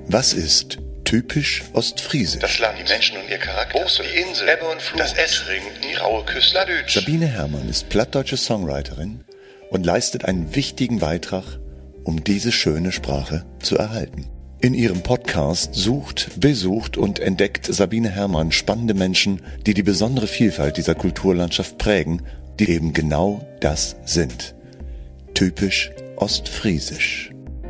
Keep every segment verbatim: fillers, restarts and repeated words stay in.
Was ist typisch ostfriesisch? Das Land, die Menschen und ihr Charakter, Bosse, die Insel, Ebbe und Flut, das Essring, die raue Küste, Ladütsch. Sabine Herrmann ist plattdeutsche Songwriterin und leistet einen wichtigen Beitrag, um diese schöne Sprache zu erhalten. In ihrem Podcast sucht, besucht und entdeckt Sabine Herrmann spannende Menschen, die die besondere Vielfalt dieser Kulturlandschaft prägen, die eben genau das sind. Typisch ostfriesisch.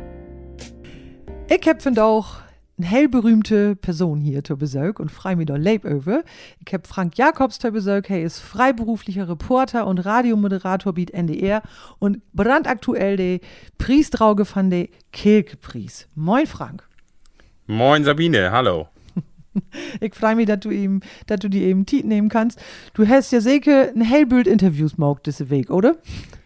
Ich hab auch eine hellberühmte Person hier zu Besuch und freu mich da leib over. Ich hab Frank Jacobs zu Besuch. Er ist freiberuflicher Reporter und Radiomoderator bei N D R und brandaktuell der Priestrauge von der Kirkepreis. Moin Frank. Moin Sabine, hallo. Ich freu mich, dass du ihm, dass du die eben Tiet nehmen kannst. Du hast ja sicher ein Hellbild-Interviews gemacht diese Weg, oder?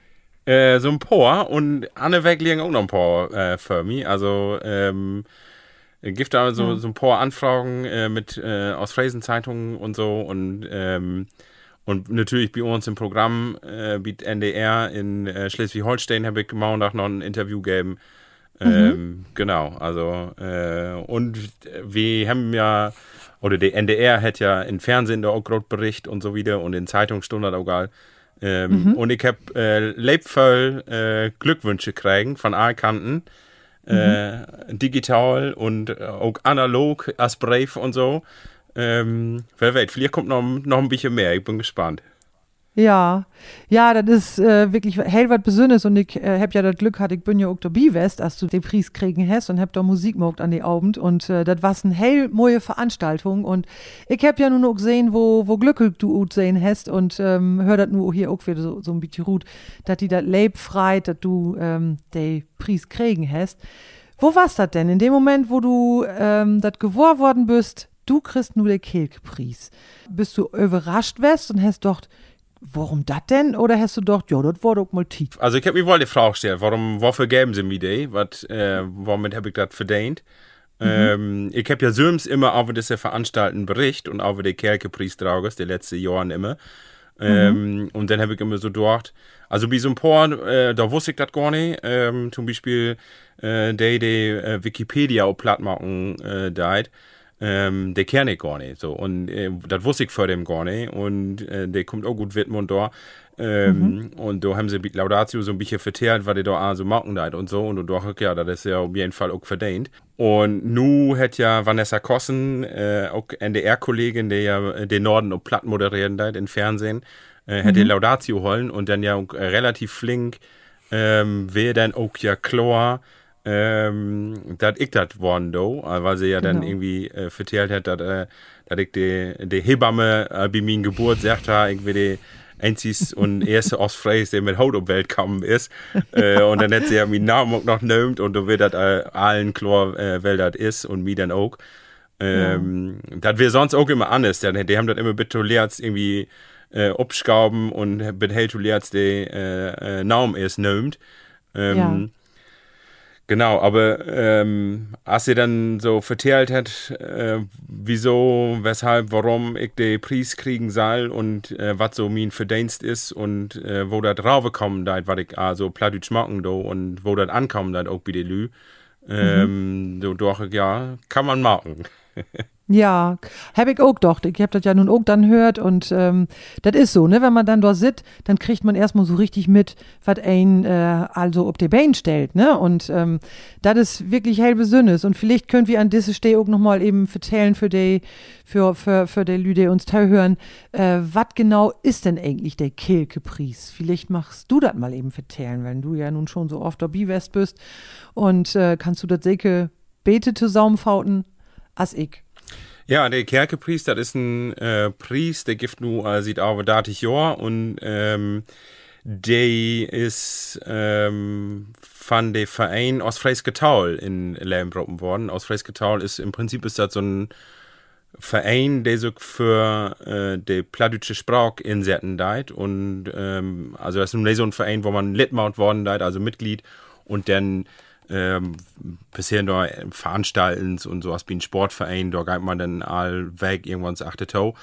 Äh, so ein paar und Anne Weg liegen auch noch ein paar äh, für mich. Also, ähm, gibt da so, ja. so ein paar Anfragen äh, mit äh, aus Fräsenzeitungen und so und ähm, und natürlich bei uns im Programm äh, bei N D R in äh, Schleswig-Holstein habe ich Montag noch ein Interview gegeben. Ähm, mhm. Genau, also äh, und wir haben ja, oder der N D R hat ja im Fernsehen da auch gerade Bericht und so wieder und in Zeitungsstunden auch egal. Ähm, mhm. Und ich habe äh, lebvoll äh, Glückwünsche kriegen von allen Kanten. Äh, mhm. Digital und äh, auch analog als Brief und so. Ähm, wer weiß, vielleicht kommt noch, noch ein bisschen mehr. Ich bin gespannt. Ja, ja, das ist äh, wirklich hell was Besonderes und ich äh, hab ja das Glück gehabt, ich bin ja auch dabei west, als du den Preis kriegen hast und hab da Musik gemacht an die Abend und äh, das war eine hell neue Veranstaltung und ich hab ja nun auch gesehen, wo, wo glücklich du auch sehen hast und ähm, hör das nur hier auch wieder so, so ein bisschen gut, dass die das Leib freit, dass du ähm, den Preis kriegen hast. Wo warst das denn? In dem Moment, wo du ähm, das geworden worden bist, du kriegst nur den Kirkepreis. Bist du überrascht west und hast doch warum das denn? Oder hast du gedacht, ja, das war doch mal tief? Also ich habe mir wohl die Frage gestellt, warum, wofür geben sie mir die? Was, äh, womit habe ich das verdient? Mhm. Ähm, ich habe ja Söms immer über diese Veranstalten Bericht und über die Kirkepreis-Trages, die letzten Jahren immer. Ähm, mhm. Und dann habe ich immer so gedacht, also wie so ein paar, äh, da wusste ich das gar nicht. Ähm, zum Beispiel, äh, die, die äh, Wikipedia auch platt machen, äh, deit. Ähm, der kenne ich gar nicht. So. Und äh, das wusste ich vor dem gar nicht. Und äh, der kommt auch gut widmen und da. Ähm, mhm. Und da haben sie mit Laudatio so ein bisschen verteilt, was die da so machen da und so. Und da dachte ich, ja, das ist ja auf jeden Fall auch verdient. Und nu hat ja Vanessa Kossen, äh, auch N D R-Kollegin, der ja den Norden und platt moderieren da im Fernsehen, äh, hat mhm. die Laudatio holen und dann ja auch, äh, relativ flink, ähm, wäre dann auch ja klar, Ähm, dass ich das worden do, weil sie ja genau. dann irgendwie äh, vertellt hat, dass äh, dass ich die, die Hebamme äh, bei meiner Geburt sagt, ha, ich will die einzig und erste Ostfries, der mit Haut auf die Welt gekommen ist. äh, und dann hat sie ja meinen Namen auch noch genannt und da wird das äh, allen klar, äh, wer das ist und mir dann auch. Ähm, ja. Das wäre sonst auch immer anders. Die, die haben das immer betoniert, irgendwie äh, abschrauben und betoniert, die äh, äh, Namen erst nimmt. Ähm, ja. Genau, aber ähm, als sie dann so verteilt hat, äh, wieso, weshalb, warum ich den Preis kriegen soll und äh, was so mein Verdienst ist und äh, wo das raufgekommen ist, was ich also plattdeutsch machen do und wo das ankommt, dann auch bei den Lü, ähm, mhm. so dachte ich, ja, kann man machen. Ja, hab ich auch gedacht. Ich hab das ja nun auch dann gehört und ähm, das ist so, ne, wenn man dann dort sitzt, dann kriegt man erstmal so richtig mit, was ein äh, also ob die Beine stellt, ne, und ähm, das ist wirklich hell besonders und vielleicht können wir an dieser Stelle auch nochmal eben vertellen für die, für, für, für die Leute, die uns hören, äh, was genau ist denn eigentlich der Kirkepreis? Vielleicht machst du das mal eben vertellen, wenn du ja nun schon so oft dabei west bist und äh, kannst du das sicher bete zusammenfauten als ich. Ja, der Kirkepreis, das ist ein äh, Preis, der gibt nur, äh, sieht aber datig Jahr und ähm, der ist ähm, von dem Verein Ostfriesgetaul in Leben gebrochen worden. Ostfriesgetaul ist im Prinzip ist das so ein Verein, der sich für äh, die plattdeutsche Sprache insetzen deit und ähm, also das ist nicht so ein Verein, wo man Litmaut worden deit, also Mitglied und dann Ähm, bisher da veranstalten und so als wie ein Sportverein, da geht man dann all weg irgendwann ins achte Tau.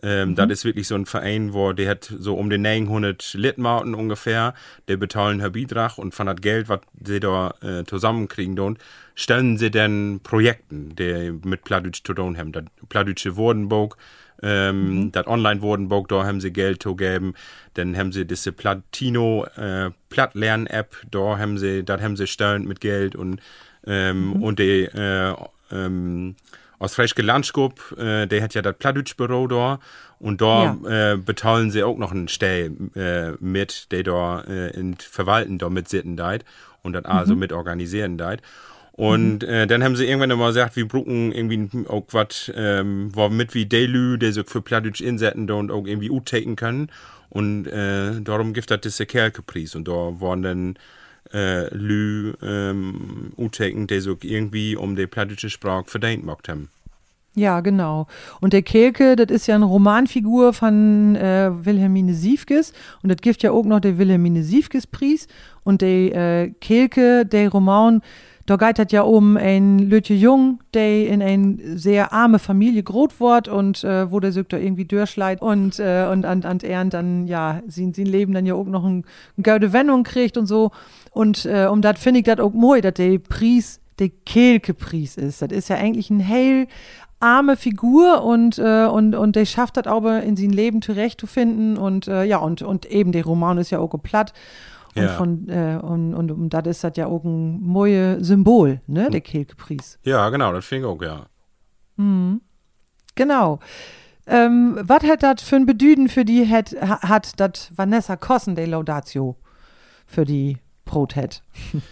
Ähm, mhm. Das ist wirklich so ein Verein, wo der hat so um den neunhundert Litmauten ungefähr, der bezahlen Herr Beitrag und von das Geld, was sie da äh, zusammenkriegen, und stellen sie dann Projekten, die mit Plattdeutsch zu tun haben. Das Plattdeutsche Woordenboek, ähm, mhm. das Online-Woordenboek, da haben sie Geld zu geben. Dann haben sie diese Platino äh, Plattlern-App, da haben sie, das haben sie stellen mit Geld und ähm, mhm. und die äh, ähm, aus Freischke Landschkup, äh, der hat ja das Plattdeutsch-Büro da und da ja. äh, bezahlen sie auch noch einen Stell äh, mit, der da äh, in Verwalten da mit sitzen deit und das mhm. also mit organisieren deit. Und mhm. äh, dann haben sie irgendwann mal gesagt, wir brauchen irgendwie auch was, ähm, womit wir Delü, der sich für Plattdeutsch insetzen da und auch irgendwie U-taken können. Und äh, darum gibt es diese Kerlke-Preis. Und da waren dann äh, Lü ähm, U-taken, die so irgendwie um die plattdeutsche Sprache verdient gemacht haben. Ja, genau. Und der Kelke, das ist ja eine Romanfigur von äh, Wilhelmine Siefkes. Und das gibt ja auch noch der Wilhelmine Siefkes-Preis. Und der äh, Kelke, der Roman, da geht es ja um ein Lütje Jung, der in eine sehr arme Familie groß wird und äh, wo der sich da irgendwie durchschleit und, äh, und an, an er dann, ja, sein, sein Leben dann ja auch noch ein, eine gute Wendung kriegt und so. Und äh, um das finde ich das auch moi, dass der Preis der Kelke-Preis ist. Das ist ja eigentlich ein hell arme Figur und, äh, und, und der schafft das aber in sein Leben zurechtzufinden und äh, ja, und, und eben der Roman ist ja auch platt. Und, ja. von, äh, und, und, und das ist das ja auch ein neues Symbol, ne, der Kelke-Preis. Ja, genau, das finde ich auch, ja. Mhm. Genau. Ähm, was hat das für ein Bedüden für die hat, hat das Vanessa Kossen, der Laudatio, für die Brot hat?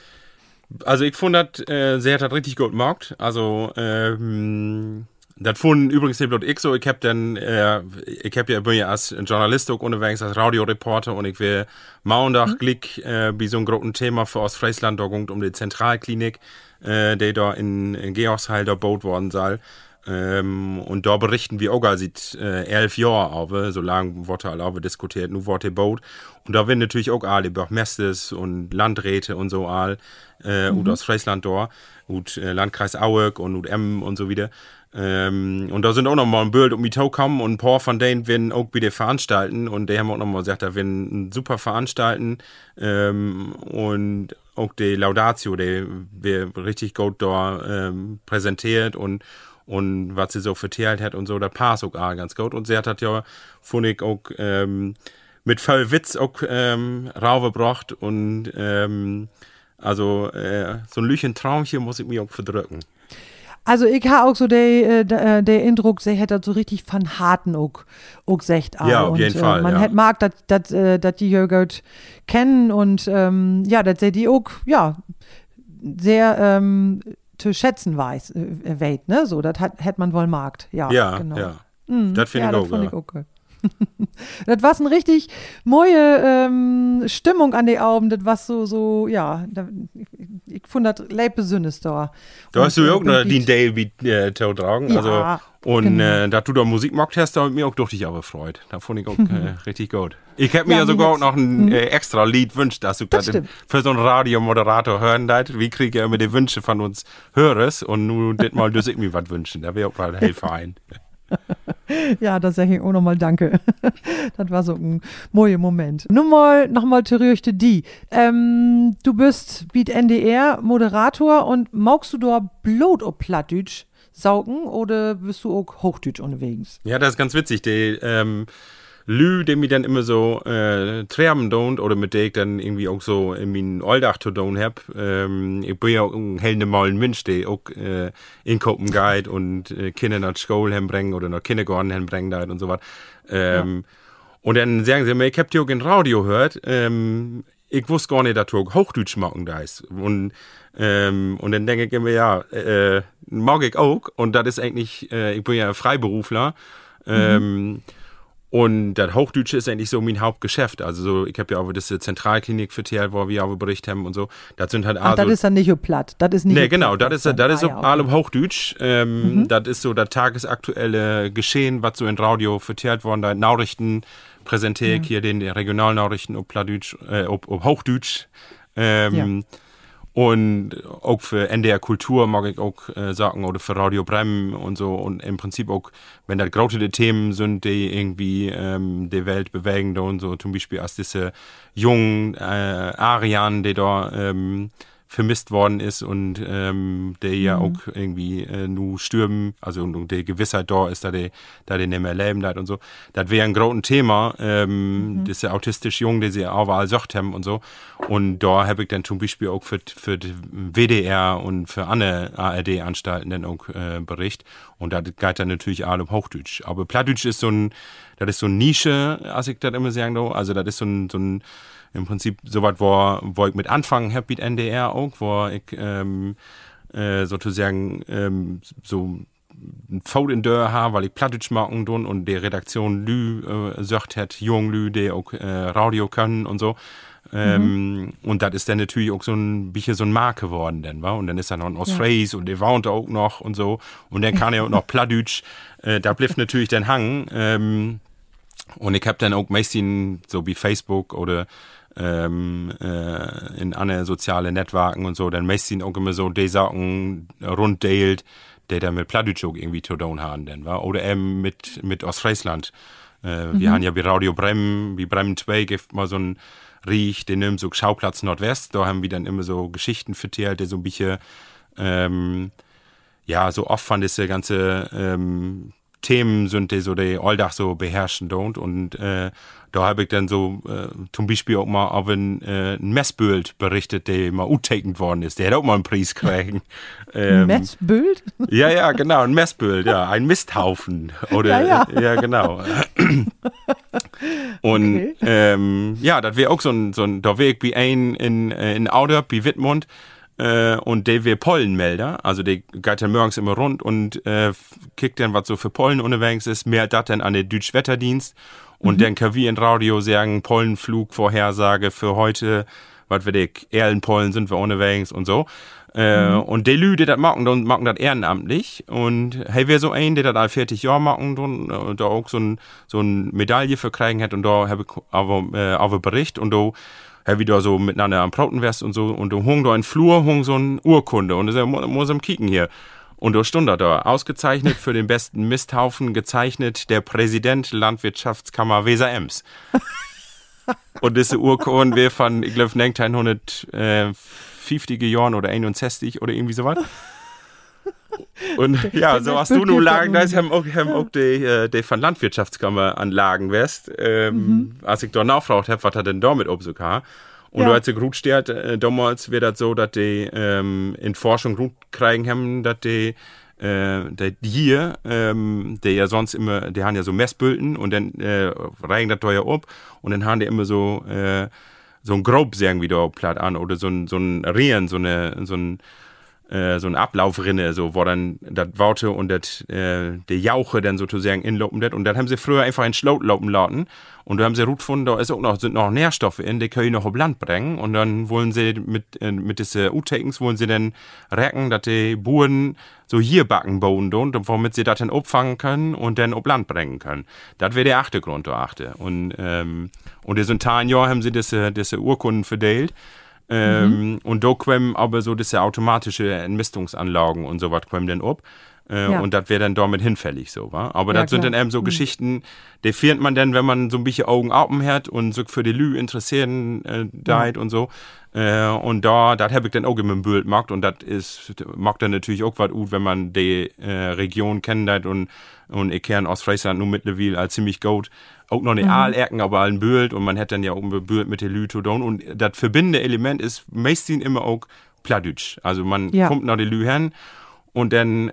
Also ich fand das, äh, sie hat das richtig gut gemacht. Also, ähm, das fand übrigens nicht bloß ich so. Ich hab dann, äh, ich hab ja, bin ja als Journalist auch unterwegs, als Radioreporter und ich will Montag mhm. Glick, äh, bei so einem großen Thema für Ostfriesland, da ging um die Zentralklinik, äh, die da in, in Georgsheil da gebaut worden soll. Ähm, und da berichten wir auch seit äh, elf Jahren aber, so lange wurde alle diskutiert, nun wurde gebaut. Und da werden natürlich auch alle Bürgermeisters und Landräte und so all, äh, mhm. und aus Friesland da, und äh, Landkreis Aueck und, und Emmen und so wieder. Ähm, und da sind auch noch mal ein Bild um mich gekommen und ein paar von denen werden auch wieder veranstalten und die haben auch noch mal gesagt, da werden super veranstalten ähm, und auch die Laudatio, die wird richtig gut da ähm, präsentiert und und was sie so verteilt hat und so, da passt auch ganz gut. Und sie hat das ja, fand ich, auch ähm, mit voll Witz auch ähm, raufgebracht und ähm, also äh, so ein Lüchen Traumchen muss ich mir auch verdrücken. Also ich habe auch so der äh, der Eindruck, sie hätte das so richtig von harten auch, auch gesagt. Ja, auf jeden und, Fall. Äh, man ja. hätte mag, dass äh, die Jürgert kennen und ähm, ja, dass sie die auch, ja, sehr ähm, zu schätzen weiß, äh, weht, ne? So, das hätte man wohl markt. Ja, ja, genau. Ja. Mhm. Das finde ja, ich auch. Das fand ja. ich auch gut. Das war eine richtig neue ähm, Stimmung an die Augen. Das war so, so, ja, da, ich, ich fand das leid besonders da. Da hast du ja auch noch den Dale wie äh, Tau tragen. Also, ja, und genau. äh, da du da Musik gemacht hast, da hat mir auch durch dich aber gefreut. Da fand ich auch äh, richtig gut. Ich hätte mir ja, ja sogar auch noch ein äh, extra Lied wünscht, dass du das gerade für so einen Radiomoderator hören darfst. Wie kriege ich ja immer die Wünsche von uns Hörers und nun das mal durch ich mir was wünschen. Da wäre auch mal ein Helferein. Ja, das sage ich auch nochmal danke. Das war so ein neuer Moment. Nun mal, nochmal zurück die. Ähm, du bist wie N D R Moderator und magst du da Blut auf Plattdeutsch saugen oder bist du auch Hochdeutsch unterwegs? Ja, das ist ganz witzig. Die ähm, Lü, die mir dann immer so äh, treiben don't oder mit der ich dann irgendwie auch so in meinen Alltag zu tun hab. Ähm, ich bin ja auch ein hell normalen Mensch, der auch äh, in Kopen geht und äh, Kinder nach Schule hinbringen oder nach Kindergarten hinbringen und so was. Ähm, ja. Und dann sagen sie mir, ich hab die auch in Radio gehört. Ähm, ich wusste gar nicht, dass du auch Hochdeutsch machen da ist. Und, ähm, und dann denke ich immer, ja, äh, mag ich auch. Und das ist eigentlich, äh, ich bin ja Freiberufler. Ähm, mhm. Und das Hochdeutsche ist eigentlich so mein Hauptgeschäft. Also so, ich habe ja auch diese Zentralklinik verteilt, wo wir auch berichtet haben und so. Das sind halt Ach, also, das ist dann nicht so platt. Das ist nicht nee, so genau, das ist, das ist so ah, ja, okay. allem Hochdeutsch. Ähm, mhm. Das ist so das tagesaktuelle Geschehen, was so in Radio verteilt worden. Da Nachrichten präsentiere ich ja. hier den Regionalnachrichten auf Plattdeutsch, äh, auf, auf Hochdeutsch. Ähm, ja. Und auch für N D R Kultur mag ich auch äh, sagen, oder für Radio Bremen und so. Und im Prinzip auch, wenn das große Themen sind, die irgendwie ähm, die Welt bewegen und so, zum Beispiel als diese jungen äh, Arianen, die da ähm, vermisst worden ist und ähm, der ja Mhm. auch irgendwie äh, nu stürben, also und, und die Gewissheit da ist, da die, da die nicht mehr leben und so. Das wäre ein großes Thema, ähm, mhm. diese autistische Jungen, die sie überall gesagt haben und so. Und da habe ich dann zum Beispiel auch für, für die W D R und für andere A R D-Anstalten dann auch äh, Bericht. Und da geht dann natürlich alle um Hochdeutsch. Aber Plattdeutsch ist so ein, das ist so eine Nische, als ich das immer sagen darf. Also das ist so ein, so ein im Prinzip so was, wo, wo ich mit anfangen habe mit N D R auch, wo ich ähm, äh, sozusagen ähm, so ein Fout in Dörr habe, weil ich Plattdeutsch machen tun und die Redaktion Lü äh, sagt hat, jung Lü, die auch äh, Radio können und so. Ähm, mhm. Und das ist dann natürlich auch so ein bisschen so ein Marke geworden, denn, wa? Und dann ist er noch ein Ostfries ja. und der wohnt auch noch und so. Und dann kann er auch noch Plattdeutsch. Äh, da bleibt natürlich den Hang. Ähm, und ich habe dann auch meistens so wie Facebook oder ähm, äh, in anderen sozialen Netzwerken und so, dann meistens auch immer so die Sachen runddeilt, die da mit Plattdeutsch auch irgendwie zu tun haben, denn, wa? Oder eben mit, mit Ostfriesland. Äh, mhm. Wir haben ja wie Radio Bremen, wie Bremen zwei, gibt mal so ein Riech, den nimmt so Schauplatz Nordwest, da haben wir dann immer so Geschichten vertellt, die so ein bisschen, ähm, ja, so oft von diese ganze ähm, Themen sind, die so die Alltag so beherrschen und und äh, da habe ich dann so äh, zum Beispiel auch mal auf ein, äh, ein Messbild berichtet, der mal uttakend worden ist. Der hat auch mal einen Preis gekriegt. ähm, Messbild? Ja, ja, genau, ein Messbild, ja, ein Misthaufen. Oder, ja, ja. ja, genau. Und okay. ähm, ja, das wäre auch so ein, so ein, da wäre ich wie ein in, in Auder, wie Wittmund, äh, und der wäre Pollenmelder, also der geht dann morgens immer rund und äh, kickt dann, was so für Pollen unterwegs ist, mehr das dann an den Deutschen Wetterdienst und mhm. dann kann wir in Radio sagen, Pollenflugvorhersage für heute, was wir die Erlenpollen sind wir unterwegs und so. Äh, mhm. Und die Leute, die das machen, die machen das ehrenamtlich. Und hey, wäre so ein, der das all vierzig Jahre machen und, und da auch so ein, so ein Medaille für kriegen hat und da habe ich aber, äh, aber Bericht und da habe ich da so miteinander am Prauten wärst und so und da hung da in Flur, hung so ein Urkunde und da muss, muss am kicken hier. Und da stand da, ausgezeichnet für den besten Misthaufen, gezeichnet der Präsident Landwirtschaftskammer Weser-Ems. Und diese Urkunde wäre von, ich glaube, neunzehnhundertfünfziger Jahren oder einundsechzig oder irgendwie sowas. Und ja, so hast du nun Lagen, da haben auch, haben auch die, die von Landwirtschaftskammer Anlagen West, ähm, mhm. als ich da nachgefragt habe, was hat denn da mit Obsoka? Und ja. da hat sie gut steht, äh, damals wäre das so, dass die ähm, in Forschung gut kriegen haben, dass die äh, die hier, ähm, die ja sonst immer, die haben ja so Messbülten und dann äh, reigen das da ja ab und dann haben die immer so äh, so ein Grob sagen wie da platt an oder so ein so ein Rehen, so eine so ein äh, so ein Ablaufrinne, so wo dann das Worte und das äh, die Jauche dann sozusagen inlopen das und dann haben sie früher einfach ein Schlot laufen lassen und da haben sie gut gefunden, da ist auch noch, sind noch Nährstoffe in, die können sie noch auf Land bringen und dann wollen sie mit äh, mit diese U-Takens wollen sie dann recken, dass die Buren so hier backen bauen und womit sie das dann abfangen können und dann auf Land bringen können. Das wäre der achte Grund, der achte. Und ähm, und in so ein Jahr haben sie diese diese Urkunden verteilt. Ähm, mhm. Und da kommen aber so diese automatische Entmistungsanlagen und so was kommen dann ab. Äh, ja. Und das wäre dann damit hinfällig so, wa? Aber ja, das sind klar. Dann eben so mhm. Geschichten, die findet man dann, wenn man so ein bisschen Augen offen hat und so für die Lü interessieren äh, deit mhm. und so. Äh, und da, das habe ich dann auch immer im Bild gemacht und das ist, macht dann natürlich auch was gut, wenn man die äh, Region kennt und, und ich kenne Ostfriesland nur mittlerweile als ziemlich gut. Auch noch nicht mhm. Aalerken, aber ein Bild und man hat dann ja auch ein Bild mit den Lü tun und das verbindende Element ist meistens immer auch Plattdeutsch. Also man ja. kommt nach den Lü hin und dann,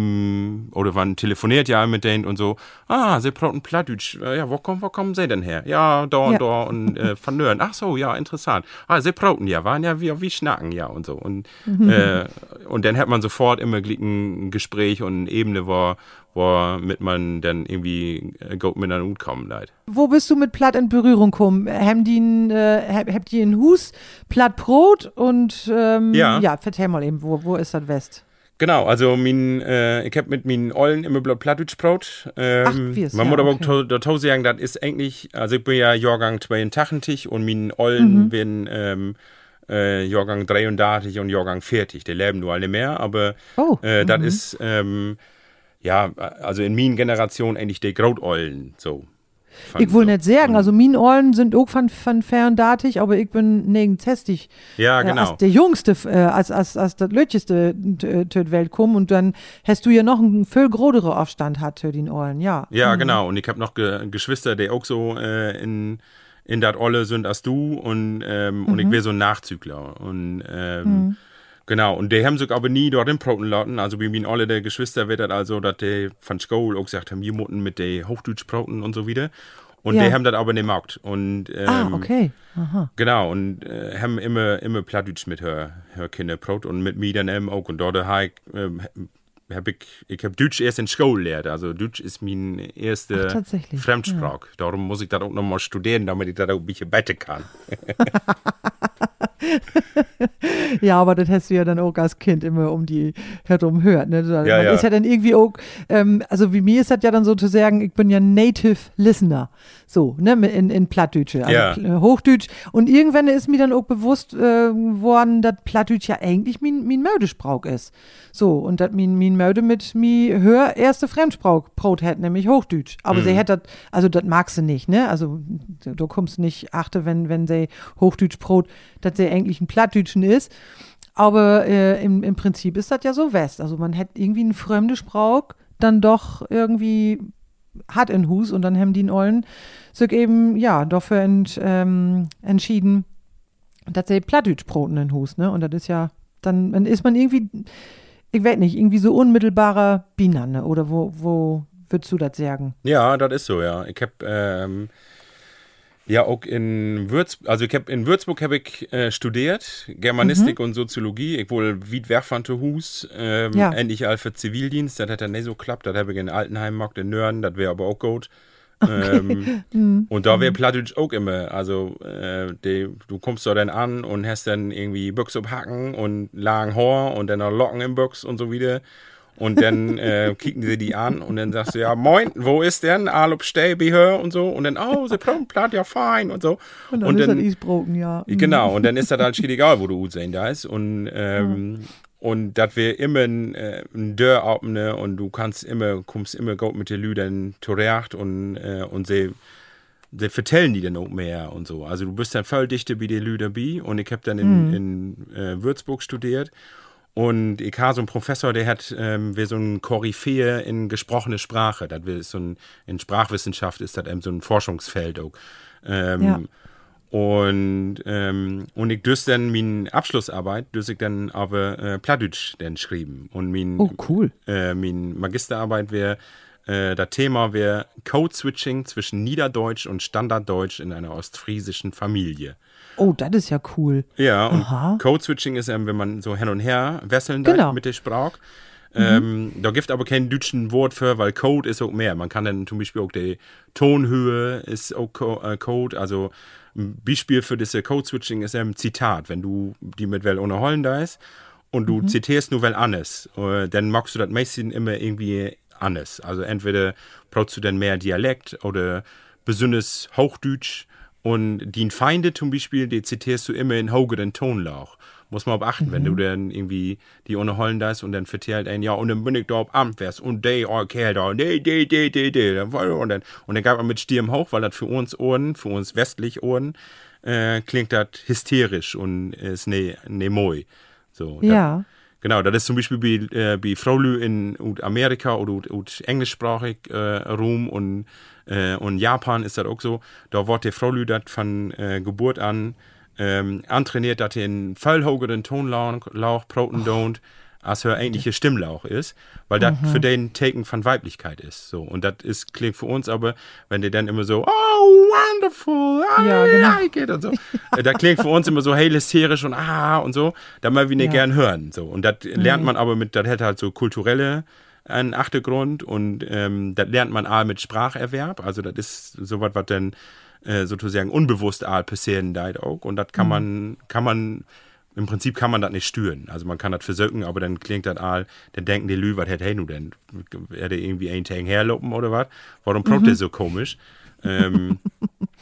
ähm, oder man telefoniert ja mit denen und so, ah, sie brauchen Plattdeutsch, ja, wo kommen, wo kommen sie denn her? Ja, da und ja. da und äh, von Nören, ach so, ja, interessant. Ah, sie brauchen ja, waren ja wie, wie schnacken, ja und so. Und, mhm. äh, und dann hat man sofort immer ein Gespräch und eine Ebene, wo, womit man dann irgendwie äh, gut miteinander umkommen leid. Wo bist du mit Platt in Berührung gekommen? Haben die ein, äh, habt ihr ein Hus, Platt Brot und ähm, ja. ja, vertell mal eben, wo, wo ist das West? Genau, also mein, äh, ich hab mit meinen Ollen immer Plattdeutschbrot. Ähm, Ach, wie ist, man ja, muss aber okay. dazu sagen, das ist eigentlich, also ich bin ja Jahrgang zweiundachtzig und meine Ollen mhm. werden ähm, äh, Jahrgang dreiunddreißig und Jahrgang vierzig. Die leben nur alle mehr, aber Oh, äh, das mhm. ist, ähm, ja, also in meiner Generation eigentlich die Grotollen, so. Ich will so. nicht sagen, also meine Ohren sind auch von, von ferndatig, aber ich bin nirgends hässlich. Ja, Äh, genau. als der Jüngste, äh, als, als, als das Lütcheste zur Welt kommen und dann hast du ja noch einen viel größeren Aufstand hat für den Ohren, ja. Ja, genau. Und ich habe noch Ge Geschwister, die auch so äh, in, in dat Olle sind als du und, ähm, und ich wäre so ein Nachzügler. Und ähm, genau, und die haben sich aber nie dort im Proten lassen. Also wie mir alle der Geschwister wird das also, dass die von School auch gesagt haben, wir müssen mit den Hochdeutsch Proten und so wieder. Und Ja. die haben das aber nicht gemacht. Und ähm, Ah, okay. Aha. genau, und äh, haben immer, immer Plattdeutsch mit her, her Kinder Brot und mit mir dann eben auch. Und dort habe ich, ähm, hab ich, ich habe Deutsch erst in Schule gelernt. Also Deutsch ist meine erste Ach, tatsächlich, Fremdsprache. Darum muss ich das auch nochmal studieren, damit ich das auch ein bisschen besser kann. Ja, aber das hast du ja dann auch als Kind immer um die herum hört. Ne? Man Ja, ja. ist ja dann irgendwie auch, ähm, also wie mir ist das ja dann so zu sagen, ich bin ja Native Listener. So, ne, in, in Plattdeutsche, also Ja. Pl- Hochdeutsch. Und irgendwann ist mir dann auch bewusst äh, worden, dass Plattdeutsch ja eigentlich mein, mein Mödesprauch ist. So, und dass mein, mein Möde mit mir hör erste Fremdsprauch Brot hat, nämlich Hochdeutsch. Aber sie hat das, also das magst du nicht, ne? Also du kommst nicht achte, wenn, wenn sie Hochdeutsch Brot, dass sie eigentlich ein Plattdeutschen ist. Aber äh, im, im Prinzip ist das ja so West. Also man hat irgendwie einen fremden Sprauch dann doch irgendwie hat in Hus und dann haben die in Ollen sich eben, ja, dafür ent, ähm, entschieden, dass sie Plattdeutsch broten in Hus, ne? Und das ist ja, dann, dann ist man irgendwie, ich weiß nicht, irgendwie so unmittelbarer Bienen, ne? Oder wo, wo würdest du das sagen? Ja, das ist so, ja. Ich habe ähm, ja auch in Würzburg, also ich habe in Würzburg habe ich äh, studiert, Germanistik und Soziologie. Ich wohl weit weg von zu Hus, ähm, Ja. endlich all für Zivildienst. Das hat dann nicht so geklappt. Das habe ich in Altenheim gemacht, in Nörden, das wäre aber auch gut. Ähm, und da wäre Plattdeutsch auch immer, also äh, die, du kommst da dann an und hast dann irgendwie Büchs abhacken und lang Haar und dann noch Locken im Büchs und so wieder. Und dann äh, kicken sie die an und dann sagst du, ja, moin, wo ist denn? Alop steh behör und so. Und dann, oh, sie brauchen platt, ja, fein und so. Und dann ist das Isbroken, ja. Mhm. Genau, und dann ist das halt schied egal, wo du gut sein da ist. Und, ähm, und das wir immer ein, äh, ein Dörr aufne und du kannst immer, kommst immer gut mit den Lüdern zurecht und, äh, und sie, sie vertellen die dann auch mehr und so. Also du bist dann voll dichter wie die Lüder bi und ich habe dann in, in äh, Würzburg studiert. Und ich habe so einen Professor, der hat ähm, wie so ein Koryphäe in gesprochene Sprache. Das ist so ein, in Sprachwissenschaft ist das eben so ein Forschungsfeld auch. Ähm, Ja. Und, ähm, und ich düs dann meine Abschlussarbeit, düs ich dann aber äh, Plattdeutsch dann schrieben. Und mein, Oh, cool. äh, meine Magisterarbeit wäre, äh, das Thema wäre Code-Switching zwischen Niederdeutsch und Standarddeutsch in einer ostfriesischen Familie. Oh, das ist ja cool. Ja, und Aha. Code-Switching ist, ähm, wenn man so hin und her wesseln Genau. darf mit der Sprache. Ähm, da gibt aber kein deutschen Wort für, weil Code ist auch mehr. Man kann dann zum Beispiel auch die Tonhöhe ist auch Co äh, Code. Also ein Beispiel für diese Code-Switching ist ein Zitat. Wenn du die mit wel ohne Hollen da ist und du zitierst nur wel anders, äh, dann magst du das meistens immer irgendwie anders. Also entweder brauchst du dann mehr Dialekt oder besonders Hochdeutsch. Und die Feinde zum Beispiel, die zitierst du immer in höheren Tonlauch. Muss man beachten, wenn du dann irgendwie die ohne Hollen da ist und dann vertellt ein, ja, und dann bin ich da auf Amt wärst und der oh, Kerl da, nee, nee, nee, nee, nee. Und dann, und dann gab man mit Stirn hoch, weil das für uns Ohren, für uns westlich Ohren, äh, klingt das hysterisch und ist ne, ne moi. So, Ja. Dat, genau, das ist zum Beispiel bei, äh, bei Fraulü in ut Amerika oder ut, ut englischsprachig äh, Rum und, äh, und Japan ist das auch so. Da wird der Fraulü das von äh, Geburt an ähm, antrainiert, dass er einen voll höheren Tonlauch Lauch, Proten don't, als er eigentliche Stimmlauch ist, weil das für den Taken von Weiblichkeit ist. So. Und das ist, klingt für uns aber, wenn der dann immer so, oh, wonderful, I Ja, genau. like it und so. äh, das klingt für uns immer so, hey, hysterisch und ah und so, da mal wir nicht Ja. gern hören. So. Und das lernt man aber mit, das hat halt so kulturelle einen Achtergrund und ähm, das lernt man auch mit Spracherwerb. Also das ist sowas, was dann äh, sozusagen unbewusst all passieren da auch. Und das kann man, kann man, im Prinzip kann man das nicht steuern. Also man kann das versöcken, aber dann klingt das all, dann denken die Lü, was hätte hey nu denn? Er irgendwie einen Tag herlopen oder was? Warum braucht der so komisch? ähm,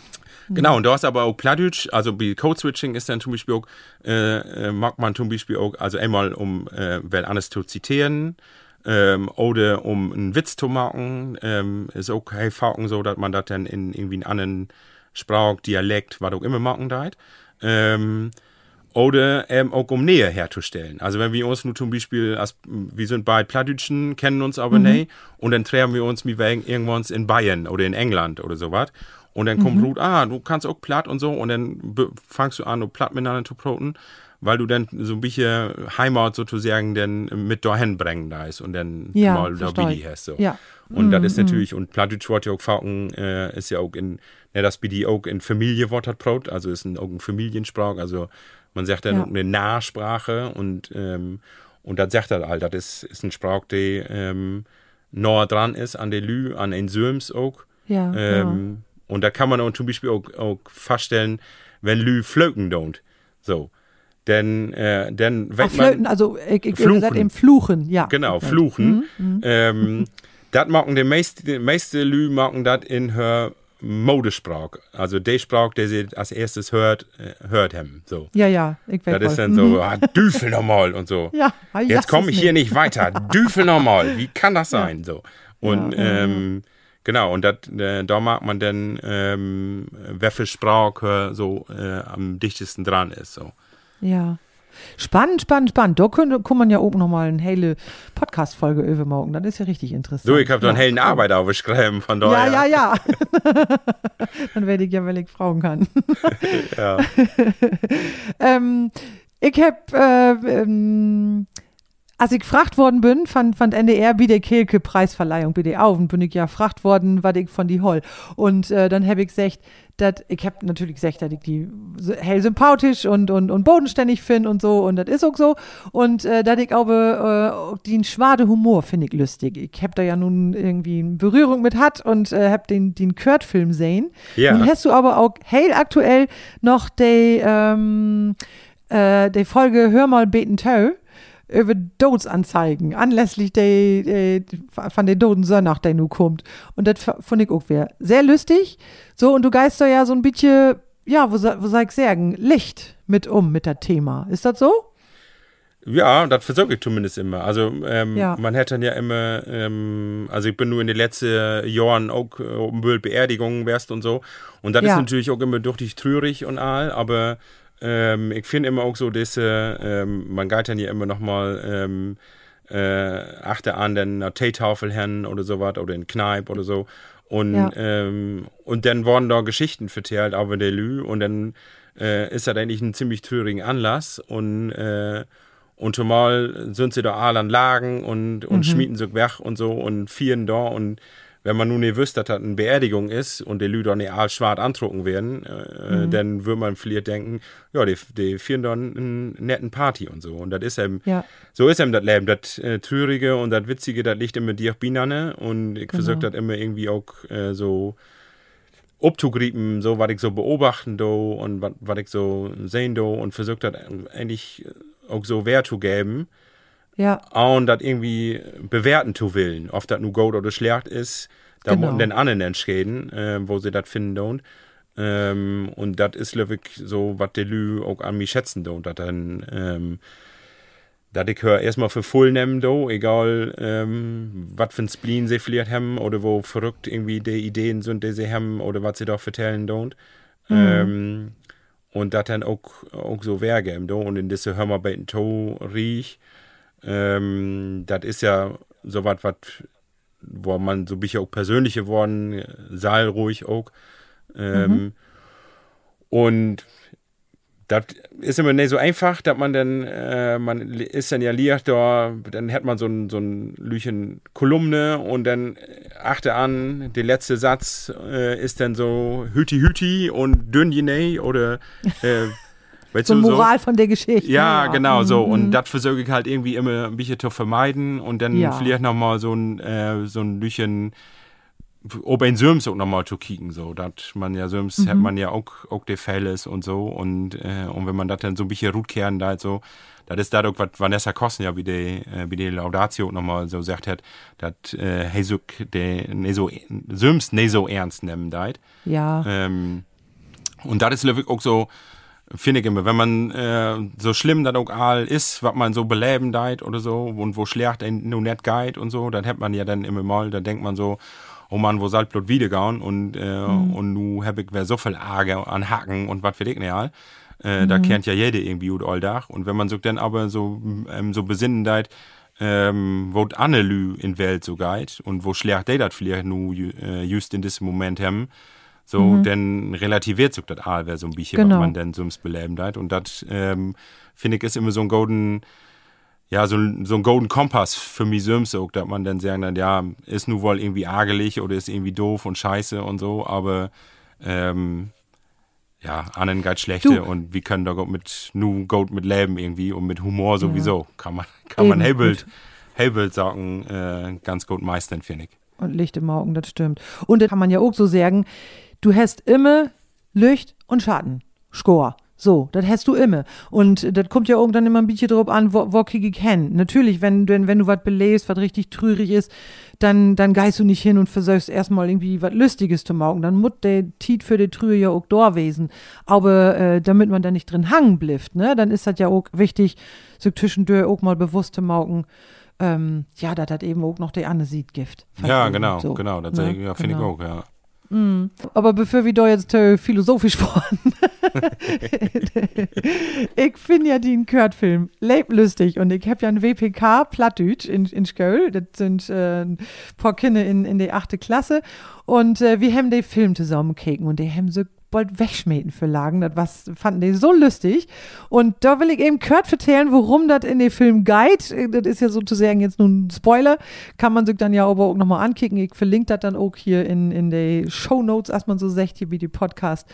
Genau, und du hast aber auch Plattdeutsch, also wie Code-Switching ist dann zum Beispiel auch, äh, mag man zum Beispiel auch, also einmal um, äh, wer anders zu zitieren, ähm, oder um einen Witz zu machen, ähm, ist auch helfen so, dass man das dann in irgendwie einen anderen Sprach, Dialekt, was auch immer machen darf. Ähm, Oder ähm, auch um Nähe herzustellen. Also wenn wir uns nur zum Beispiel, als, wir sind beide Plattdeutschen, kennen uns aber mhm. nicht, und dann treffen wir uns mit irgendwann in Bayern oder in England oder sowas. Und dann kommt mhm. Ruth, ah, du kannst auch Platt und so, und dann fangst du an, du Platt miteinander zu proten, weil du dann so ein bisschen Heimat sozusagen dann mit dahin bringen da ist und dann ja, mal da Bidi hast. So. Ja. Und mm, das ist natürlich, mm. und Plattdeutsch wird ja auch Falken, äh, ist ja auch in, ne, das Bidi auch in Familie Wort hat Brot, also ist ein, auch ein Familiensprach, also man sagt dann ja. auch eine Nahsprache, und, ähm, und das sagt er halt, das ist, ist ein Sprach, der ähm, nah dran ist an der Lü, an den Söms auch. Ja, ähm, ja. Und da kann man auch zum Beispiel auch, auch feststellen, wenn Lü flöken don't. So. Denn, äh, denn Ach, flöten, also ich, ich fluchen. Eben fluchen, ja. Genau, fluchen. Mhm, ähm, das machen die meisten die meiste Lü machen das in her Modesprach. Also der Sprach, der sie als erstes hört, hört hem. So. Ja, ja, ich weiß. Das ist dann so, ah, Düfel nochmal und so. Ja, jetzt komme ich hier nicht weiter. Düfel nochmal. Wie kann das sein? Ja. So. Und ja, ähm, ja. Genau, und dat, äh, da mag man dann, ähm, welche Sprache so äh, am dichtesten dran ist. So. Ja. Spannend, spannend, spannend. Da könnte, kann man ja auch nochmal eine helle Podcast-Folge übermorgen. Das ist ja richtig interessant. So, ich habe da einen ja. hellen Arbeit aufgeschrieben, von daher. Ja, ja, ja. Dann werde ich ja, weil ich fragen kann. ja. ähm, ich habe, äh, ähm, als ich gefragt worden bin, von, von N D R, bei der Kehlke-Preisverleihung, bei der Augen, bin ich ja gefragt worden, was ich von die Holl. Und äh, dann habe ich gesagt, dat, ich habe natürlich gesagt, dass ich die hell sympathisch und, und, und bodenständig finde und so, und das ist auch so. Und äh, dass ich auch äh, den schwade Humor finde ich lustig. Ich habe da ja nun irgendwie eine Berührung mit hat und äh, habe den, den Kurt-Film sehen. Ja. Und hast du aber auch hell aktuell noch die, ähm, äh, die Folge Hör mal beten Tau über Todesanzeigen, anlässlich der, der, von der toten Sonntag, der nu kommt. Und das fand ich auch wär sehr lustig. So, und du geist da ja so ein bisschen, ja, wo, wo soll ich sagen, Licht mit um, mit das Thema. Ist das so? Ja, das versuche ich zumindest immer. Also, ähm, ja. man hätte dann ja immer, ähm, also ich bin nur in den letzten Jahren auch um Beerdigungen wärst und so. Und das ja. ist natürlich auch immer durch dich traurig und all, aber Ähm, ich finde immer auch so, dass äh, ähm, man geht dann ja immer noch mal ähm, äh, achte an den Teetafel hin oder sowas oder in Kneipe oder so, und ja. ähm, und dann wurden da Geschichten vertellt aber der Lü, und dann äh, ist das eigentlich ein ziemlich traurigen Anlass, und äh, und zumal sind sie da alle an Lagen und und mhm. schmieden sich weg und so und vieren da, und wenn man nun nicht wüsste, dass das eine Beerdigung ist und die Leute nicht all schwarz andrucken werden, äh, mhm. dann würde man vielleicht denken, ja, die, die führen dann einen netten Party und so. Und das ist eben, ja. so ist eben das Leben. Das äh, Traurige und das Witzige, das liegt immer dir binane, und ich genau. versuche das immer irgendwie auch äh, so abzugreifen, so was ich so beobachten do und was ich so sehen do, und versuche das eigentlich auch so Wert zu geben. Ja. Und das irgendwie bewerten zu willen, ob das nur gut oder schlecht ist, da genau. muss den anderen entscheiden, äh, wo sie das finden und ähm, und das ist wirklich so, was die Lü auch an mich schätzen und das dann ähm, dass ich höre erstmal für voll nehmen do, egal ähm, was für ein Spleen sie vielleicht haben oder wo verrückt irgendwie die Ideen sind, die sie haben oder was sie doch vertellen don't. Mhm. Ähm, und das dann auch, auch so wergeben do, und in diese Hör mal bei den Toe riech. Ähm, das ist ja so was, wo man so ein bisschen auch persönlich geworden, Saal ruhig auch. Ähm, mhm. Und das ist immer nicht so einfach, dass man dann, äh, man ist dann ja liegt da, dann hat man so ein, so ein Lüchen Kolumne, und dann achte an, der letzte Satz äh, ist dann so Hüti Hüti und Dünjenei oder äh, so eine Moral so von der Geschichte. Ja, ja. genau so. Und mhm. das versuche ich halt irgendwie immer ein bisschen zu vermeiden, und dann ja. vielleicht nochmal so ein, äh, so ein bisschen ob ein Söms auch nochmal zu kicken, so, dass man ja Söms mhm. hat man ja auch, auch die Fälle und so, und, äh, und wenn man das dann so ein bisschen rutkehren da so, das ist dadurch, was Vanessa Kossen ja wie die, äh, wie die Laudatio nochmal so sagt hat, dass, äh, hey, so, der, ne so, Söms nicht so ernst nehmen da. Ja. Ähm, Und das ist wirklich auch so, finde ich immer, wenn man äh, so schlimm das auch all ist, was man so beleben deit oder so, und wo schlecht ein nur net geht und so, dann hat man ja dann immer mal, da denkt man so, oh Mann, wo soll Blut wiedergehen und, äh, mhm. und nu hab ich wer so viel Arge an Hacken und was für dich nicht. Äh, mhm. Da kennt ja jeder irgendwie gut alldach. Und wenn man so dann aber so, ähm, so besinnen deit, ähm, wo Annelü in Welt so geht und wo schlecht die das vielleicht nu äh, just in diesem Moment haben, so, mhm. dann relativiert sich das all, wer so ein bisschen, genau. was man denn so ums Beleben hat. Und das, ähm, finde ich, ist immer so ein golden, ja, so, so ein golden Kompass für mich so, dass man dann sagen dann, ja, ist nur wohl irgendwie ärgerlich oder ist irgendwie doof und scheiße und so, aber, ähm, ja, anderen geht schlechte und wir können da mit, nur gut mit leben irgendwie und mit Humor sowieso. Ja. Kann man, kann man Hellbild, Hellbild sagen, äh, ganz gut meistern, finde ich. Und Licht im Augen, das stimmt. Und das kann man ja auch so sagen, du hast immer Licht und Schatten. Score. So, das hast du immer. Und das kommt ja irgendwann immer ein bisschen drauf an, wo, wo krieg ich hin. Natürlich, wenn, wenn, wenn du was belebst, was richtig trürig ist, dann, dann geist du nicht hin und versuchst erstmal irgendwie was Lustiges zu machen. Dann muss der Tiet für die Trühe ja auch da wesen. Aber äh, damit man da nicht drin hangen bleibt, ne, dann ist das ja auch wichtig, so zwischendurch auch mal bewusst zu machen, ähm, ja, das hat eben auch noch der andere Siedgift. Ja, genau, so, genau, das ne? ja, finde genau. ich auch, ja. Mm. Aber bevor wir da jetzt äh, philosophisch waren, ich finde ja den Kurt-Film leblustig und ich habe ja ein W P K Plattdeutsch in, in Schöll, das sind äh, ein paar Kinder in, in der achte Klasse und äh, wir haben den Film zusammen gekeken und die haben so bald wegschmieden für Lagen, das was, fanden die so lustig und da will ich eben Kurt erzählen, worum das in dem Film geht, das ist ja sozusagen jetzt nun ein Spoiler, kann man sich dann ja aber auch nochmal ankicken, ich verlinke das dann auch hier in, in den Shownotes, als man so sagt, hier wie die Podcast.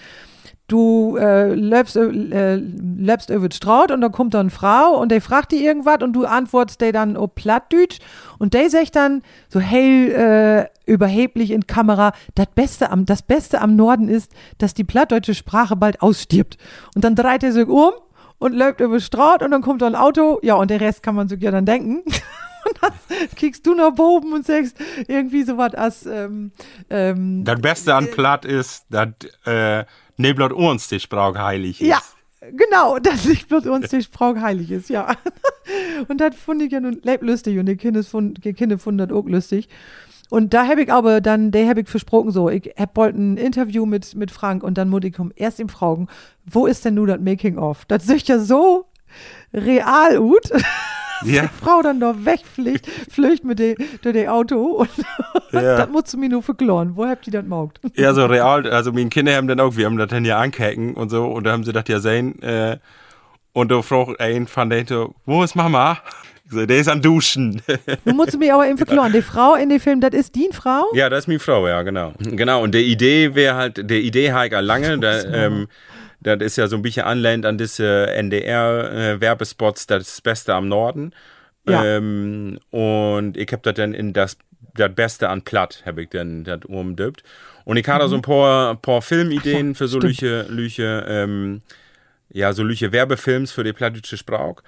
Du äh, läufst, äh, läufst über die Straße und da kommt dann eine Frau und die fragt die irgendwas und du antwortest dir dann auf Plattdeutsch und die sagt dann so hell äh, überheblich in Kamera, das Beste, am, das Beste am Norden ist, dass die plattdeutsche Sprache bald ausstirbt. Und dann dreht er sich um und läuft über die Straße und dann kommt da ein Auto, ja und der Rest kann man sich ja dann denken. Und dann kriegst du noch Boben und sagst irgendwie sowas als ähm, ähm, das Beste an Platt ist, dass äh, nicht bloß uns die Sprache heilig ist. Ja, genau, dass nicht bloß uns die Sprache heilig ist, ja. Und das fand ich ja nun lustig und die Kinder fanden das auch lustig. Und da habe ich aber dann, der habe ich versprochen so, ich hab bald ein Interview mit, mit Frank und dann muss ich erst ihm fragen, wo ist denn nun das Making-of? Das sieht ja so real gut. Ja. Die Frau dann noch wegfliegt, flücht mit dem Auto und ja. Das musst du mir nur verklären. Wo habt ihr das gemacht? Ja, so real, also meine Kinder haben dann auch, wir haben das dann ja angehacken und so und da haben sie das ja sehen äh, und da fragt ein von denen so, wo ist Mama? Ich so, der ist am Duschen. Du musst mir aber eben verklären, die Frau in dem Film, das ist die Frau? Ja, das ist meine Frau, ja, genau. Genau, und die Idee wäre halt, die Idee habe ich auch lange, da, ähm, das ist ja so ein bisschen anlehnt an diese N D R-Werbespots, äh, das Beste am Norden. Ja. Ähm, und ich habe das dann in das, das Beste an Platt, habe ich dann das umdippt. Und ich hatte mhm. so ein paar, paar Filmideen für so lüche, lüche, ähm, ja, so lüche Werbefilms für die plattdeutsche Sprache.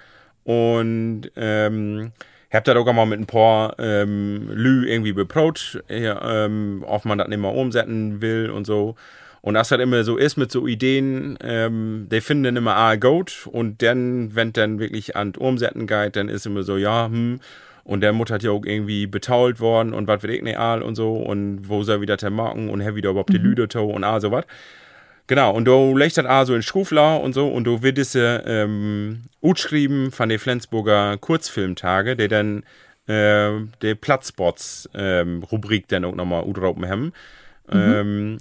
Und, ähm, hab da auch mal mit ein paar ähm, Lü irgendwie beprobt, ähm, ob man das nicht mal umsetzen will und so. Und das halt immer so ist mit so Ideen, ähm, die finden dann immer ah gut und dann, wenn dann wirklich an Umsetzen geht, dann ist immer so, ja, hm, und der Mutter hat ja auch irgendwie betault worden und was wird ich nicht all und so und wo soll wieder der machen und her wieder überhaupt die mhm. Lüde to und all so was. Genau, und du legst das also in Schufler und so und du wird diese ähm, utschrieben von den Flensburger Kurzfilmtage, der dann äh, die Platzspots ähm, Rubrik dann auch nochmal utraupen haben. Mhm. Ähm,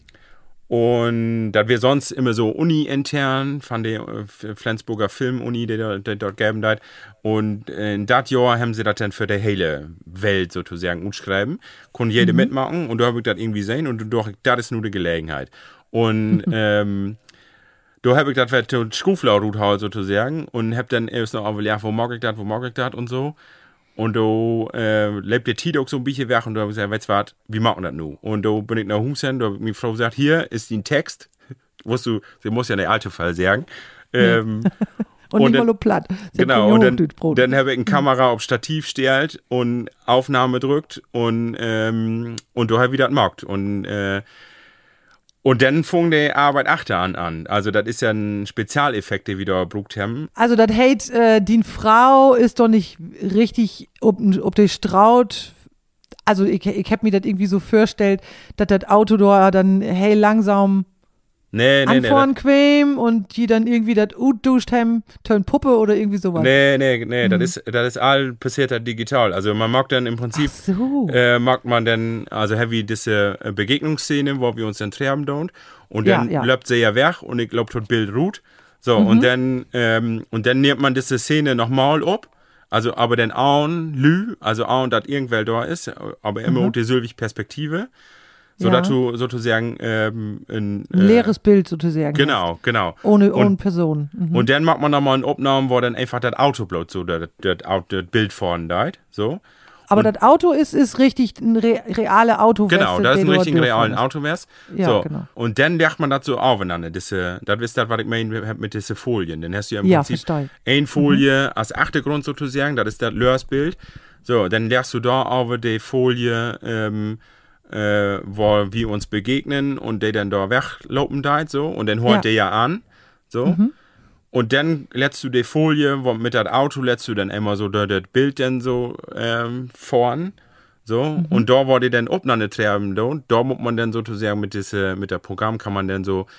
Und das wir sonst immer so Uni-intern von der äh, Flensburger Filmuni, die, die dort geben hat. Und in das Jahr haben sie das dann für die hele Welt sozusagen umschreiben. Konnte jeder mhm. mitmachen und da habe ich das irgendwie sehen und doch, das ist nur die Gelegenheit. Und ähm, da habe ich das für die Schufler-Route halt sozusagen und habe dann erst noch, ja, wo mag ich das, wo mag ich das und so. Und da äh, lebt der Tiet auch so ein bisschen weg und da habe ich gesagt, weißt du was, wie machen wir das nun? Und da bin ich nach Hause, da hat meine Frau gesagt, hier ist dein Text. Musst du, sie muss ja in der alte Fall sagen. Ähm, und, und nicht mal so platt. Genau, und dann, dann habe ich eine Kamera auf Stativ gestellt und Aufnahme drückt und, ähm, und da habe ich das gemacht. Und, äh, Und dann fing die Arbeit achter an an. Also das ist ja ein Spezialeffekt, den wir da gebraucht haben. Also das heißt, äh, die Frau ist doch nicht richtig, ob, ob die Straut, also ich, ich hab mir das irgendwie so vorgestellt, dass das Auto da dann hey langsam Nee, nee, anfahren nee. quäm und die dann irgendwie das duscht haben, tönt Puppe oder irgendwie sowas. Nee, nee, nee, Mhm. das ist, das ist all passiert halt digital. Also man mag dann im Prinzip, Ach so. äh, mag man dann, also heavy diese äh, Begegnungsszene, wo wir uns dann treffen dort. Und Ja, dann ja. läuft sie ja weg und ich glaube, das Bild ruht. So, Mhm. und dann, ähm, und dann nimmt man diese Szene nochmal ab. Also, aber dann auch Lü, also auch, dass irgendwer da ist, aber immer Mhm. unter die sylvige Perspektive. So, Ja. dass du sozusagen, ähm, ein, Ein leeres Bild sozusagen. Genau, genau. hast. Ohne, Und- ohne Person. Mhm. Und dann macht man nochmal eine Aufnahme, wo dann einfach das Auto bloß so, das, das, das Bild vorne da, so. Aber das Auto ist, ist richtig ein re reale Auto. Genau, das ist ein richtig realen Auto wär's. Ja, so. genau. Und dann legt man das so aufeinander, diese, das ist das, was ich meine mit diesen Folien. Dann hast du ja im Ja, Prinzip verstehe. eine Folie als Achtergrund sozusagen, das ist das Lörsbild. So, dann legst du da auf die Folie, ähm, äh, wo wir uns begegnen und die dann da weglaufen da, so, und dann holt Ja. der ja an, so. Und dann lässt du die Folie, wo mit das Auto lässt du dann immer so da das Bild dann so ähm, vorn, so. Und da wurde dann aufeinander treiben, da, da muss man dann sozusagen mit diese, mit der Programm kann man dann so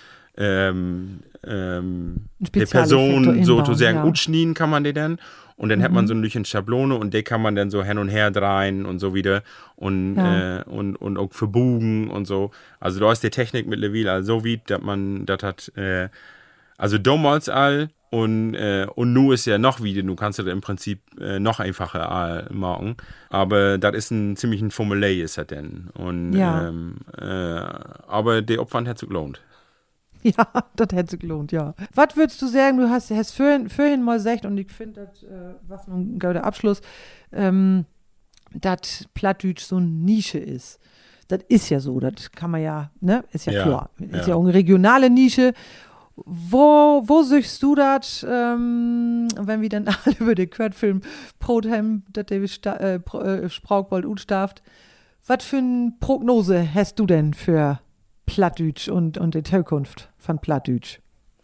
ähm, ähm, die Spezialeffekte Person einbauen, sozusagen ja. utschnien kann man die dann. Und dann hat man so ein bisschen Schablone und die kann man dann so hin und her drehen und so wieder und, Ja. äh, und, und auch verbogen und so. Also da ist die Technik mittlerweile also so weit, dass man das hat, äh, also damals all und, äh, und nu ist ja noch wieder, du kannst das im Prinzip äh, noch einfacher äh, machen. Aber das ist ein ziemlich ein Formular ist das denn. Und, Ja. ähm, äh, aber der Aufwand hat sich gelohnt. Ja, das hätte sich gelohnt, ja. Was würdest du sagen, du hast, hast vorhin, vorhin mal gesagt, und ich finde, das äh, was nun ein guter Abschluss, ähm, dass Plattdeutsch so eine Nische ist. Das ist ja so, das kann man ja, ne, ist ja, Ja, klar. Ist ja. ja. auch eine regionale Nische. Wo, wo suchst du das, ähm, wenn wir dann alle über den Kurtfilm Brotheim, dass der sta- äh, Pro- äh, Sprauchbold utstaft, was für eine Prognose hast du denn für Plattdeutsch und, und die Zukunft von Plattdeutsch?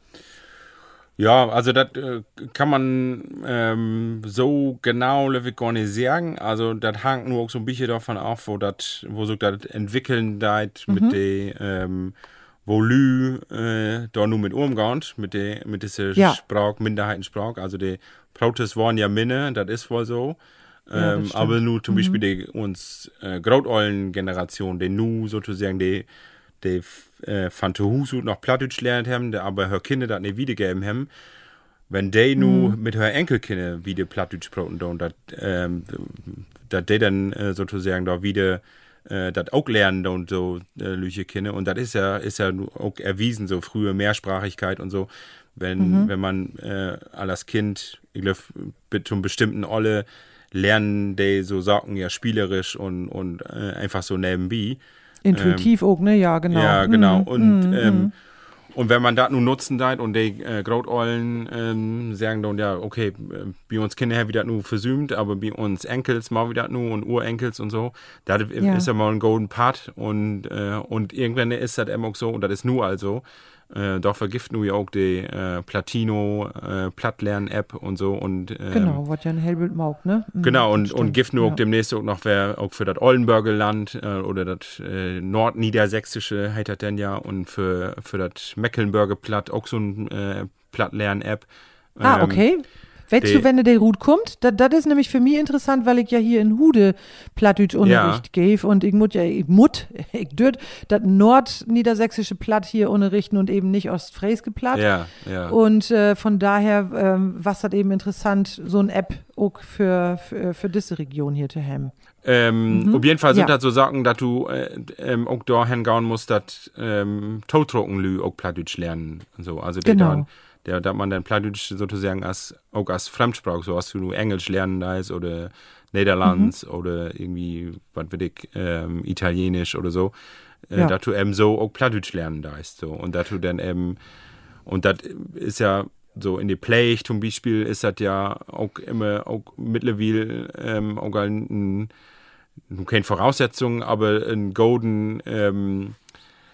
Ja, also das äh, kann man ähm, so genau wie gar nicht sagen. Also das hängt nur auch so ein bisschen davon ab, wo das, wo so das entwickeln deit Mhm. mit de ähm, wo Lü äh, da nur mit umgehen, mit de mit dieser Ja. Sprach, Minderheitensprach. Also die Protest waren ja Minne, das ist wohl so. Ja, das Ähm, stimmt. aber nur zum Beispiel die uns äh, Großollen-Generation, die nu sozusagen die die äh, von zu Hause noch Plattdeutsch gelernt haben, die aber ihre Kinder das nicht wiedergeben haben, wenn die nu mit ihren Enkelkinder wieder Plattdeutsch sprechen, dann, dass ähm, dass die dann äh, sozusagen da wieder äh, das auch lernen und so äh, lüche Kinder. Und das ist ja, ist ja nu auch erwiesen, so frühe Mehrsprachigkeit und so. Wenn, wenn man äh, als Kind, ich glaube, mit zum bestimmten Olle lernen die so Sachen ja spielerisch und, und äh, einfach so nebenbei. Intuitiv auch, ne? Ja, genau. Ja, genau. Mhm. Und, Mhm. ähm, und wenn man das nun nutzen darf und die äh, Großollen ähm, sagen dann, ja, okay, äh, bei uns Kinder haben wir das nur versümt, aber bei uns Enkels machen wir das nur und Urenkels und so, das Ja. ist ja mal ein Golden Part und, äh, und irgendwann ist das eben auch so und das ist nur also. Äh, doch vergiften wir ja auch die äh, Platino äh, Plattlern-App und so und ähm, Genau, was ja ein Hellbild mag, ne? Mhm, Genau, und, das und stimmt, Gift nur ja. auch demnächst auch noch wer auch für das Oldenburger Land äh, oder das äh, Nordniedersächsische heißt das denn ja und für, für das Mecklenburger Platt auch so ein äh, Plattlern-App. Ah, Ähm, okay. Weißt die- du, wenn der Hut kommt? Das ist nämlich für mich interessant, weil ich ja hier in Hude Plattdeutsch-Unterricht gebe und ich muss ja, ich muss, ich dürft das nordniedersächsische Platt hier unterrichten und eben nicht Ostfrieske Platt. Ja, ja. Und äh, von daher, ähm, was das eben interessant, so eine App auch für, für, für diese Region hier zu haben. Ähm, Auf jeden Fall sind Ja. das so Sachen, dass du äh, ähm, auch da hingehen musst, dass ähm, Totdruckenlü auch Plattdeutsch lernen. Und so. Also der Genau. dann, der, dass man dann Plattdeutsch sozusagen als, auch als Fremdsprache, so als du Englisch lernen da ist oder Niederlands Mhm. oder irgendwie, was weiß ich, ähm, Italienisch oder so, äh, Ja. dass du eben so auch Plattdeutsch lernen da ist. So. Und dass du dann eben, und das ist ja so in der Play zum Beispiel ist das ja auch immer auch mittlerweile ähm, auch ein, ein keine Voraussetzung, aber ein golden ähm,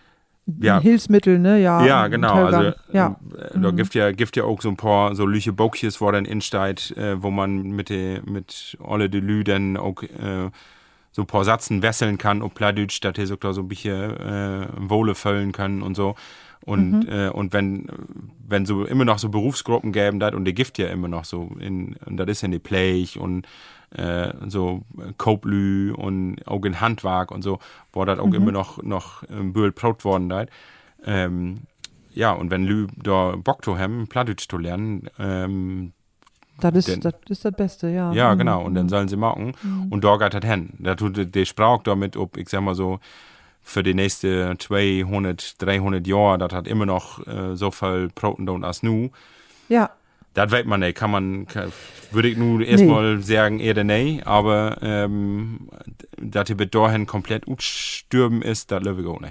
ja. Hilfsmittel, ne? Ja, ja genau. Also, ja. äh, da mhm. gibt ja, gibt ja auch so ein paar so lüche Bokjes, wo dann insteht, äh, wo man mit de, mit alle de Lü dann auch äh, so ein paar Satzen wesseln kann, ob Plattdeutsch, dass er sogar so ein bisschen äh, Wohle füllen kann und so. Und, mhm. äh, und wenn, wenn so immer noch so Berufsgruppen gäben, dat, und die gibt ja immer noch so, in, und das ist ja die Plech und äh, so Koblü und auch in Handwerk und so, wo das auch mhm. immer noch, noch ähm, Brot worden dat. Ähm, ja, und wenn Lü da Bock zu haben, Plattdeutsch zu lernen, ähm, Das ist, den, das ist das Beste, ja. Ja, mhm. genau. Und dann sollen sie machen. Mhm. Und da geht das hin. Da tut der Sprach damit, ob, ich sag mal so, für die nächsten zweihundert, dreihundert Jahre, das hat immer noch äh, so viel Broten und als nu. Ja. Das weiß man nicht. Kann man, kann, würde ich nun erstmal nee. sagen, eher nee. Aber, ähm, dass die bis dahin komplett ausstürben ist, das löwe ich auch nicht.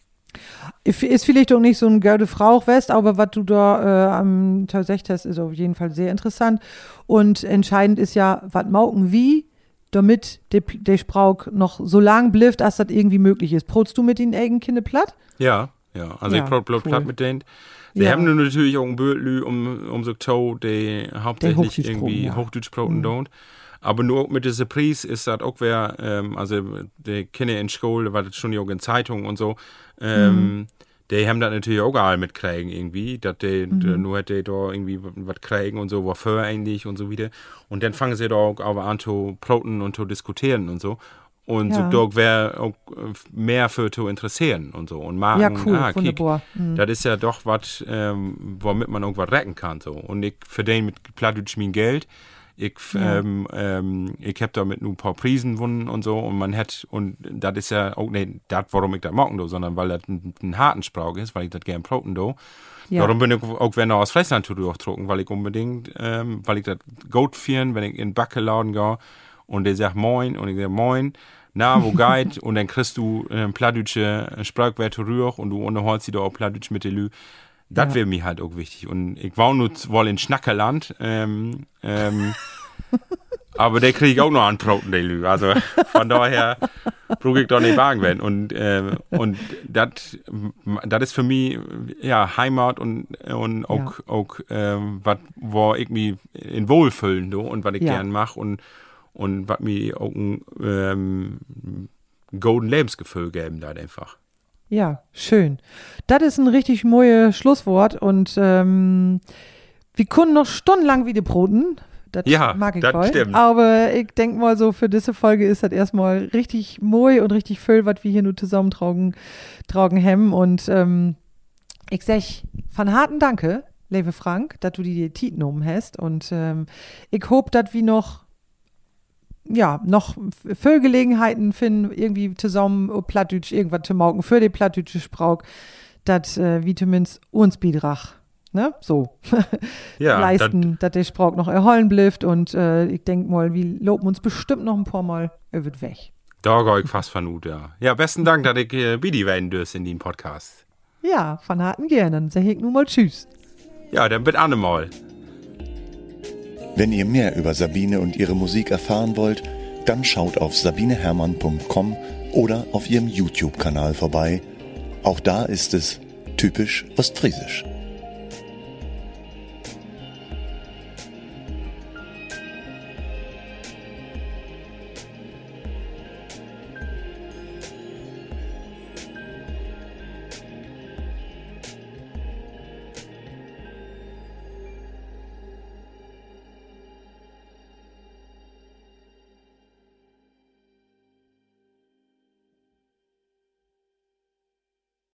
Ist vielleicht auch nicht so ein gerde Frau West, aber was du da äh, am Teil sechzehn hast, ist auf jeden Fall sehr interessant. Und entscheidend ist ja, was mauken wie, damit der, der Sprauch noch so lang bleibt, als das irgendwie möglich ist. Protst du mit den eigenen Kinder platt? Ja, ja. Also ja, ich prot cool. platt mit denen. Sie ja. haben nur natürlich auch ein Bötlü um, um so Tau, die hauptsächlich der irgendwie ja. Hochdeutschbroten mhm. don't. Aber nur mit dieser Pries ist das auch wer, ähm, also die Kinder in Schule, war das schon auch in Zeitungen und so, ähm, mhm. die haben das natürlich auch alle mitkriegen irgendwie, dass die, mhm. die nur hätte da irgendwie was kriegen und so, wofür eigentlich und so wieder. Und dann fangen sie da auch an zu proten und zu diskutieren und so. Und ja. so da wäre auch mehr für zu interessieren und so. Und machen, ja, cool, ah, kick, mhm. das ist ja doch was, ähm, womit man irgendwas retten kann. So. Und ich verdiene mit Plattdeutsch mein Geld. Ich, ja. ähm, ähm, ich hab damit nur ein paar Prisen gewonnen und so und man hat, und das ist ja auch nicht das, warum ich das machen do, sondern weil das ein, ein harten Sprauch ist, weil ich das gern proten do. Ja. Darum bin ich auch, wenn aus Friesland zu durchdrucken, weil ich unbedingt, ähm, weil ich das gut führen, wenn ich in den Backeladen gehe und der sagt Moin und ich sage Moin, na, wo geht? Und dann kriegst du ein plattdeutsche Sprachwerte rühr und du unterholst sie da auch plattdeutsch mit der Lü. Das ja. wäre mir halt auch wichtig. Und ich war nur wohl in Schnackerland, ähm, ähm, aber der kriege ich auch noch an Broten, der Lü. Also von daher brauche ich doch nicht Wagen werden. Und, äh, und das ist für mich ja Heimat und, und auch, ja. auch ähm, was, wo ich mich in Wohlfühlen do, und was ich ja. gern mache und, und was mir auch ein ähm, golden Lebensgefühl geben da einfach. Ja, schön. Das ist ein richtig neues Schlusswort und ähm, wir können noch stundenlang wieder broten. Das ja, mag ich das voll. Stimmt. Aber ich denke mal so, für diese Folge ist das erstmal richtig neu und richtig viel, was wir hier nur zusammen tragen, tragen haben. Und ähm, ich sag von harten Danke, liebe Frank, dass du die Zeit genommen hast. Und ähm, ich hoffe, dass wir noch ja, noch für Gelegenheiten finden, irgendwie zusammen Plattdeutsch irgendwas zu machen für den plattdeutsche Sprauch, dass äh, wie zumindest uns Beitrag, ne, so, ja, leisten, dass der Sprauch noch erholen bleibt und äh, ich denke mal, wir loben uns bestimmt noch ein paar Mal, er wird weg. Da gehe ich fast vernut, ja. Ja, besten Dank, dass ich äh, Bidi werden dürste in den Podcast. Ja, von harten gerne, dann sag ich nun mal Tschüss. Ja, dann bitte Anne mal. Wenn ihr mehr über Sabine und ihre Musik erfahren wollt, dann schaut auf sabine hermann punkt com oder auf ihrem YouTube-Kanal vorbei. Auch da ist es typisch ostfriesisch.